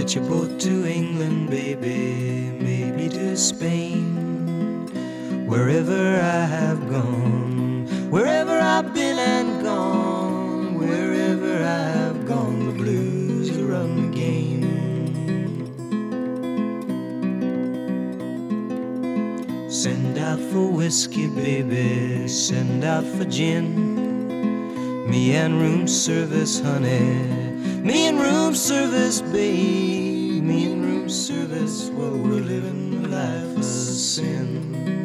Catch a boat to England, baby, maybe to Spain. Wherever I have gone, wherever I've been and gone, wherever I have gone, the blues run the game. Send out for whiskey, baby, send out for gin. Me and room service, honey, me and room service, babe, me and room service, well, we're living the life of sin.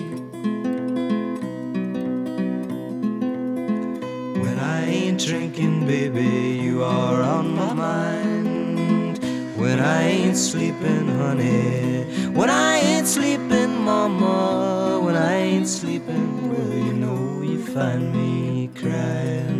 When I ain't drinking, baby, you are on my mind. When I ain't sleeping, honey, when I ain't sleeping, mama, when I ain't sleeping, well, you know you find me crying.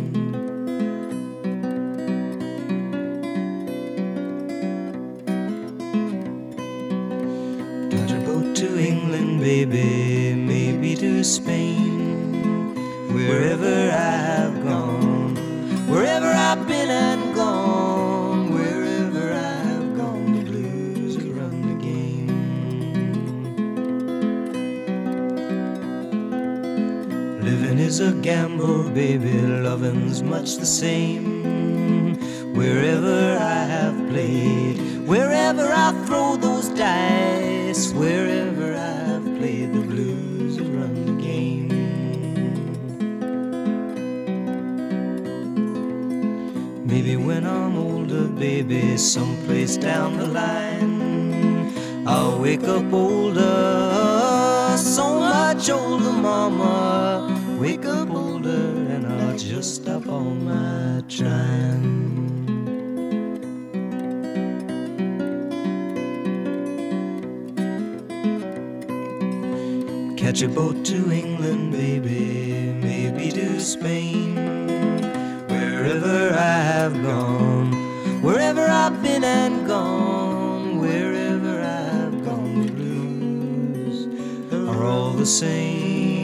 To England, baby, maybe to Spain. Wherever I have gone, wherever I've been and gone, wherever I have gone, the blues run the game. Living is a gamble, baby, loving's much the same. Wherever I have played, wherever I throw those dice, wherever I've played, the blues run the game. Maybe when I'm older, baby, someplace down the line, I'll wake up older, so much older, mama. Wake up older and I'll just stop all my trying. Catch a boat to England, baby, maybe to Spain. Wherever I have gone, wherever I've been and gone, wherever I have gone, the blues are all the same.